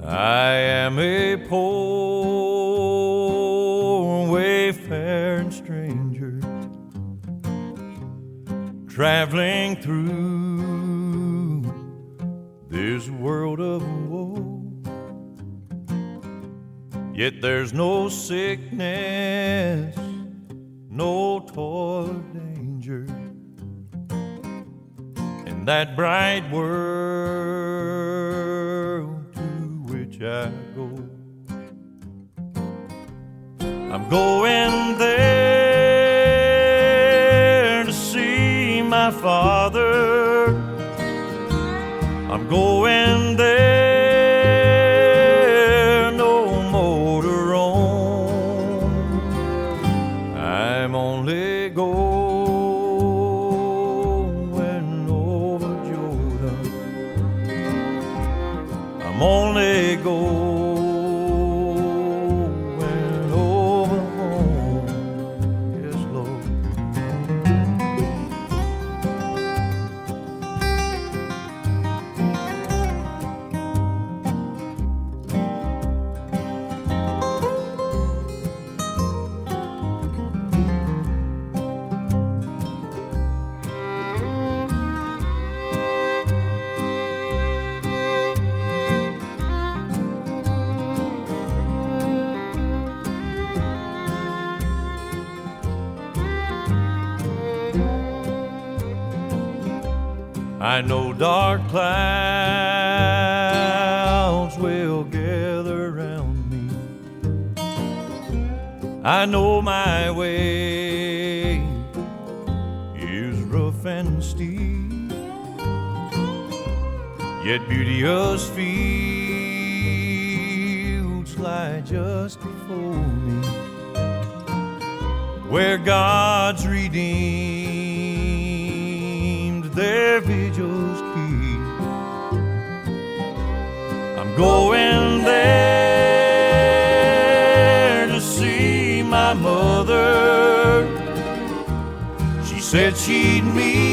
I am a poor wayfaring stranger, traveling through this world of woe. Yet there's no sickness, no toil or danger in that bright world to which I go. I'm going there to see my Father. I'm going there no more to roam. I'm only going over Jordan. I'm only going over home. Yes, Lord. I know dark clouds will gather around me. I know my way is rough and steep, yet beauteous fields lie just before me, where God's redeemed their vigils keep. I'm going there to see my mother. She said she'd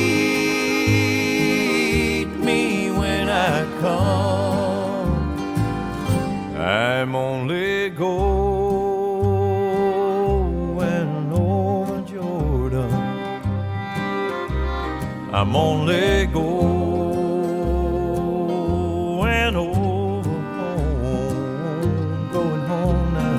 meet me when I come. I'm only going over Jordan. I'm only going over home, going home now.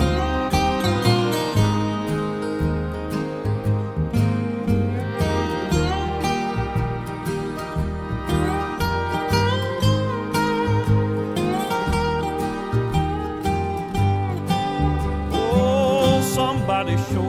Oh, somebody show